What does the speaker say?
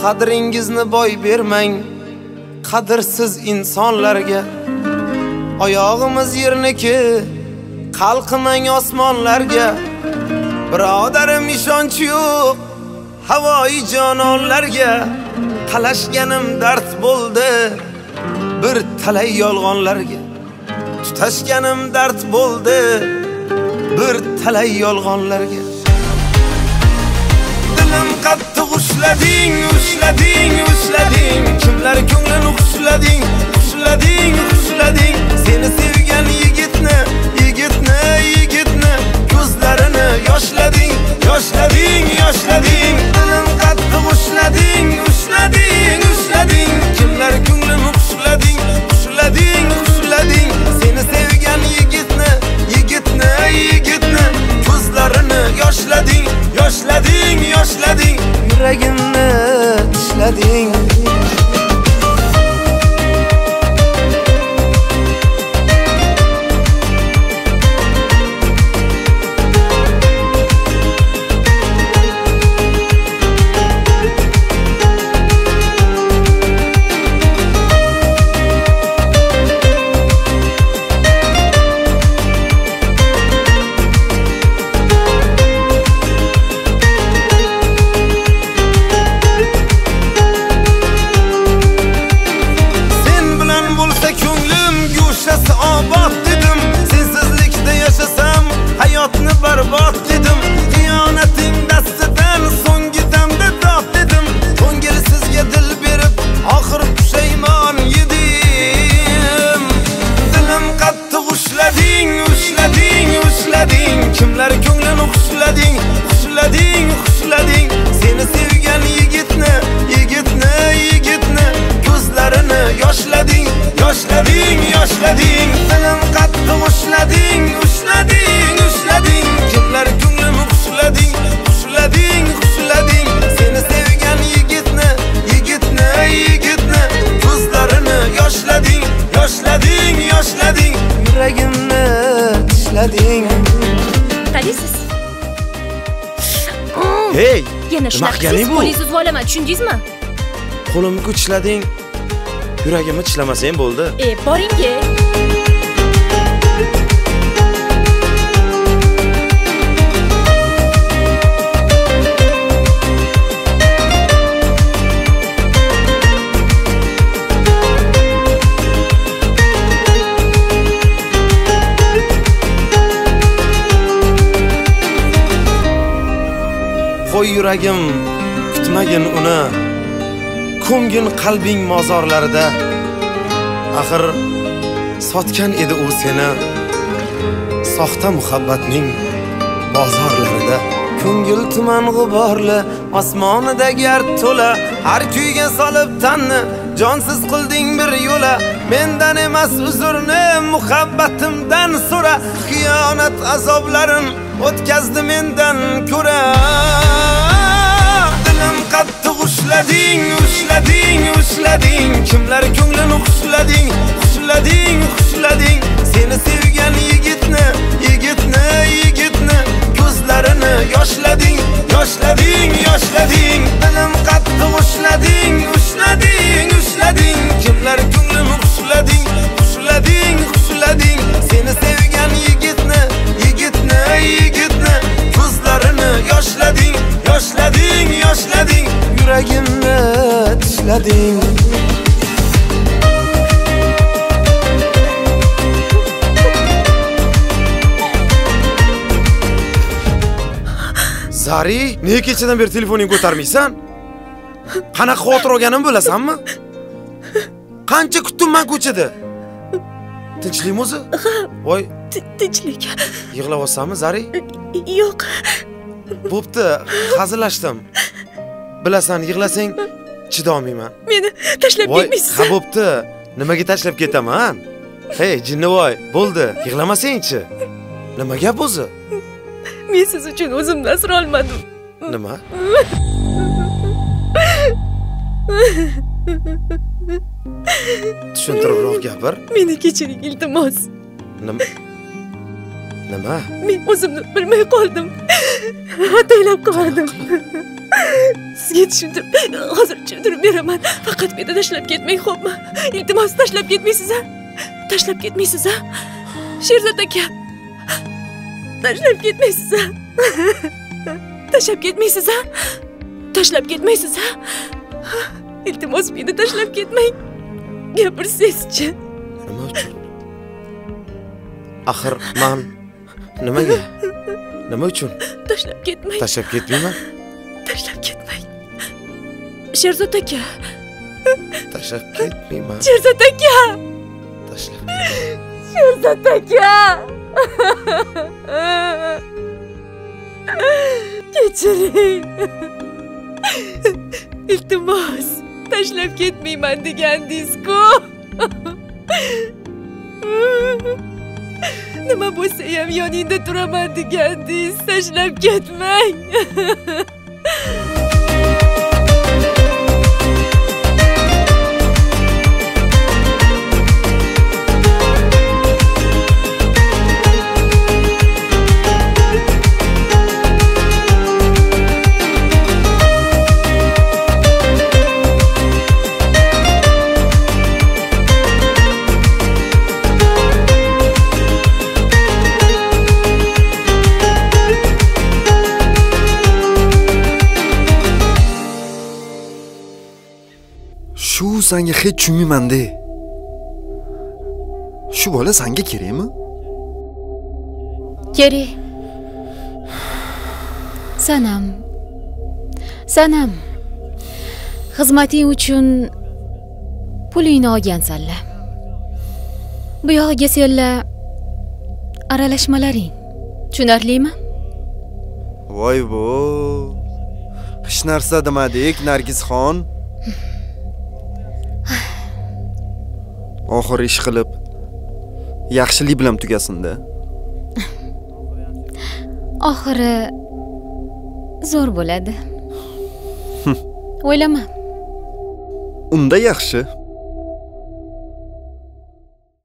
qadringizni boy bermang qadrsiz insonlarga. Oyog'imiz yerniki, qalqimang osmonlarga. Birodarim ishonch yo'q havoyi jononlarga. Qalashganim dard bo'ldi bir talay yolg'onlarga. Tutashganim dard bo'ldi bir talay yolg'onlarga. Dilim qattiq ushlading, ushlading, ushlading. Kimlar ko'nglini xushlading, xushlading, xushlading. Seni sevgan yigitni, yigitni, yigitni ko'zlarini yoshlading, yoshlading, yoshlading. Dilim qattiq ushlading, ushlading, ushlading. Kimlar ko'nglini xushlading, xushlading, xushlading. Seni sevgan yigitni, yigitni, yigitni ko'zlarini yoshlading, yoshlading, yoshlading. Yuragimni ishlading. Barbod dedim, xiyonating dastidan so'nggi damda dod dedim. Ko'ngilsizga dil berib, oxir pushaymon yedim. Dilim qattiq ushlading, ushlading, ushlading. Kimlar ko'nglini xushlading, xushlading, xushlading. Seni sevgan yigitni, yigitni, yigitni ko'zlarini yoshlading, yoshlading, yoshlading. Dilim qattiq ushlading, ushlading, ushlading. Kimlar ko'nglini xushlading, xushlading, xushlading. Seni sevgan yigitni, yigitni, yigitni ko'zlarini yoshlading, yoshlading, yoshlading. Yuragimni ishlading. Qaraysiz. Hey, yana shunaqa qo'lingizni uzib olaman, tushundingizmi? Qo'limni kuchlading. Yuragimni tishlamasang bo'ldi. Boring-a. Qo'y yuragim, kutmagin uni. Ko'ngin qalbing mozorlarida. Axir sotgan edi u seni soxta muhabbatning bozorlarida. Ko'ngil tuman g'uborli, osmonida gard to'la. Har kuyga solib tanni, jonsiz qilding bir yo'la. Mendan emas uzrni, muhabbatimdan so'ra. Xiyonat azoblarin o'tkazdi mendan ko'ra. Dilim qattiq ushlading, ushlading, ushlading. Kimlar ko'nglini xushlading, xushlading, xushlading. Seni sevgan yigitni, yigitni, yigitni ko'zlarini yoshlading, yoshlading, yoshlading. Dilim qattiq ushlading, ushlading, ushlading. Kimlar ko'nglini xushlading, xushlading, xushlading. Seni sevgan yigitni, yigitni, yigitni ko'zlarini yoshlading, yoshlading, yoshlading. Yuragimni ishlading. Zari, nega kechadan beri telefoningni ko'tarmaysan? Qanaqa xavotir olganim bilasanmi? Qancha kutdim men ko'chada. Tinchlikmi o'zi? Voy, tinchlik. Yig'layapsanmi, Zari? Yo'q. Bo'pti, hazillashdim. Bilasan, yig'lasang chidolmayman. Meni tashlab ketmaysiz. Ha, bo'pti. Nimaga tashlab ketaman? Hey, jinnivoy, bo'ldi, yig'lamasang-chi. Nima gap o'zi? Men siz uchun o'zimni asra olmadim. Nima? Tushuntiribroq gapir. Meni kechiring, iltimos. Nima? Men o'zimni bilmay qoldim. Ataylab qoldim. sizga tushundim. Hozir tushuntirib beraman. Faqat meni tashlab ketmang, xo'pmi? Iltimos, tashlab ketmaysiz-a? Tashlab ketmaysiz-a? Sherzod aka. Tashlab ketmaysiz-a? Tashlab ketmaysiz-a? Tashlab ketmaysiz-a? Iltimos, meni tashlab ketmang. Gapirsangiz-chi. Nima uchun? Axir men nimaga? Nima uchun? Tashlab ketmang. Tashlab ketmayman. Tashlab ketmang. Sherzod aka. Tashlab ketmayman. Sherzod aka. Tashlab. Sherzod aka. Kechiring. Iltimos, tashlab ketmayman degandingiz-ku. Nima bo'lsa ham yoningda turaman degandingiz. Tashlab ketmang. Shu senga hech tushunmayman-da. Shu bola senga kerakmi? Kerak. Sanam. Xizmating uchun pulingni olgansanlar. Bu yog'iga senlar aralashmalaring. Tushunarlimi? Voy bo. Hech narsa demadik, Nargizxon. Oxir ish qilib yaxshilik bilan tugasin-da. Oxiri zo'r bo'ladi. O'ylama. Unda yaxshi.